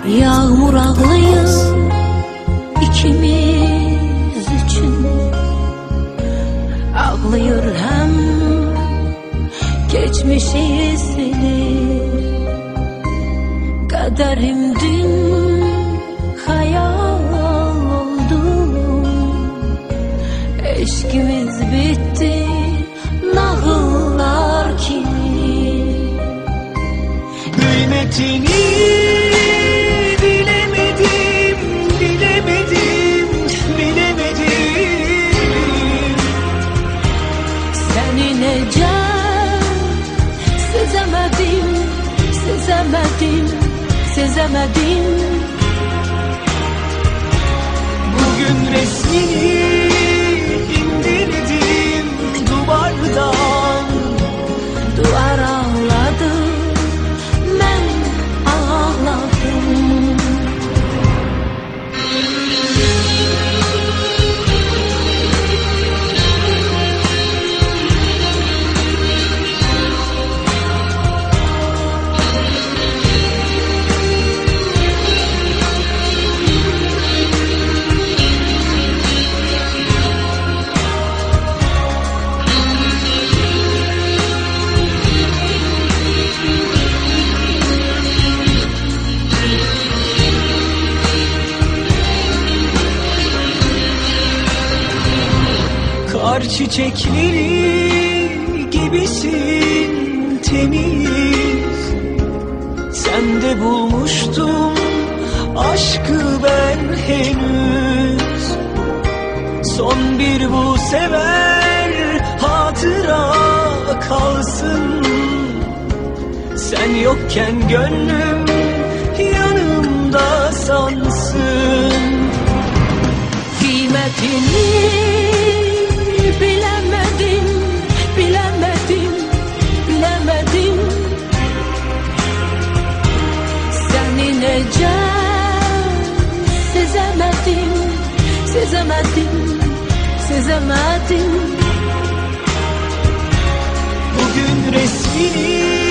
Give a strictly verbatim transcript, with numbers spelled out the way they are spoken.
Yağmur ağlıyız ikimiz için. Ağlıyor hem geçmişi silip. Kaderim dün hayal oldu. Eşkimiz bitti nağıllar kimi. Kıymetini bilemedim, bilemedim, bilemedim. Seninle can sezemedim, sezemedim, sezemedim. Bugün resmini indirdim duvardan. Duvar ağladı, ben ağladım. Kar çiçekleri gibisin temiz. Sende bulmuştum aşkı ben henüz. Son bir bu sefer hatıra kalsın. Sen yokken gönlüm yanımda sansın. Kıymetini bilemedim, bilemedim, bilemedim. Seninle can sezemedim, sezemedim, sezemedim. Bugün resmini